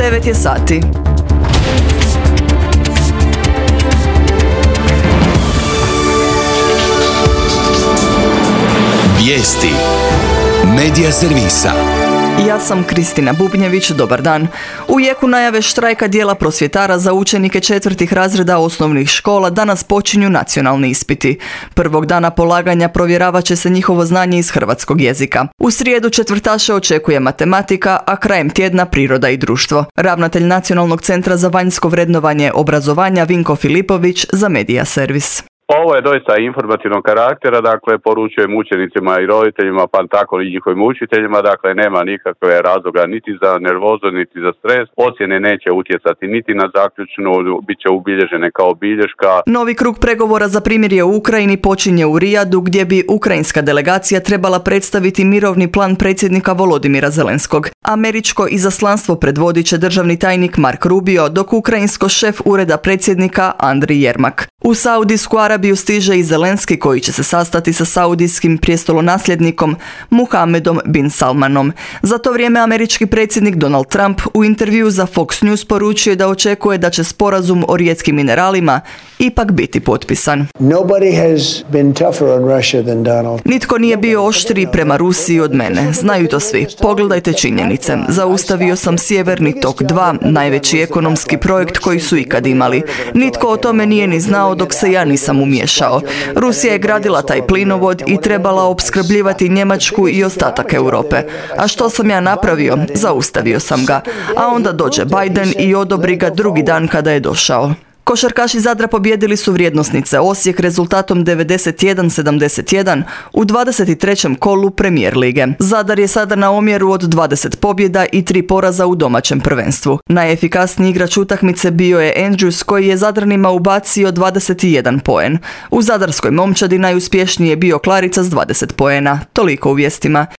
9 je sati. Vijesti Medija servisa. Ja sam Kristina Bubnjević, dobar dan. U jeku najave štrajka dijela prosvjetara za učenike 4. razreda osnovnih škola danas počinju nacionalni ispiti. Prvog dana polaganja provjeravat će se njihovo znanje iz hrvatskog jezika. U srijedu četvrtaše očekuje matematika, a krajem tjedna priroda i društvo. Ravnatelj Nacionalnog centra za vanjsko vrednovanje obrazovanja Vinko Filipović za Medija servis. Ovo je doista informativnog karaktera, dakle poručujem učenicima i roditeljima, pa tako i njihovim učiteljima, dakle nema nikakve razloga niti za nervozu, niti za stres. Ocjene neće utjecati niti na zaključnu, bit će ubilježene kao bilješka. Novi krug pregovora za primirje u Ukrajini počinje u Rijadu, gdje bi ukrajinska delegacija trebala predstaviti mirovni plan predsjednika Volodimira Zelenskog. Američko izaslanstvo predvodit će državni tajnik Mark Rubio, dok ukrajinsko šef ureda predsjednika Andrij Jermak. U Saudijsku Arabiju stiže i Zelenski, koji će se sastati sa saudijskim prijestolonasljednikom Muhamedom bin Salmanom. Za to vrijeme američki predsjednik Donald Trump u intervjuu za Fox News poručuje da očekuje da će sporazum o rijetkim mineralima ipak biti potpisan. Nitko nije bio oštriji prema Rusiji od mene. Znaju to svi. Pogledajte činjenice. Zaustavio sam Sjeverni tok 2, najveći ekonomski projekt koji su ikad imali. Nitko o tome nije ni znao dok se ja nisam umiješao. Rusija je gradila taj plinovod i trebala opskrbljivati Njemačku i ostatak Europe. A što sam ja napravio? Zaustavio sam ga. A onda dođe Biden i odobri ga drugi dan kada je došao. Košarkaši Zadra pobijedili su vrijednosnice Osijek rezultatom 91-71 u 23. kolu Premijer lige. Zadar je sada na omjeru od 20 pobjeda i 3 poraza u domaćem prvenstvu. Najefikasniji igrač utakmice bio je Andrews, koji je Zadranima ubacio 21 poen. U zadarskoj momčadi najuspješniji je bio Klarica s 20 poena. Toliko u vijestima.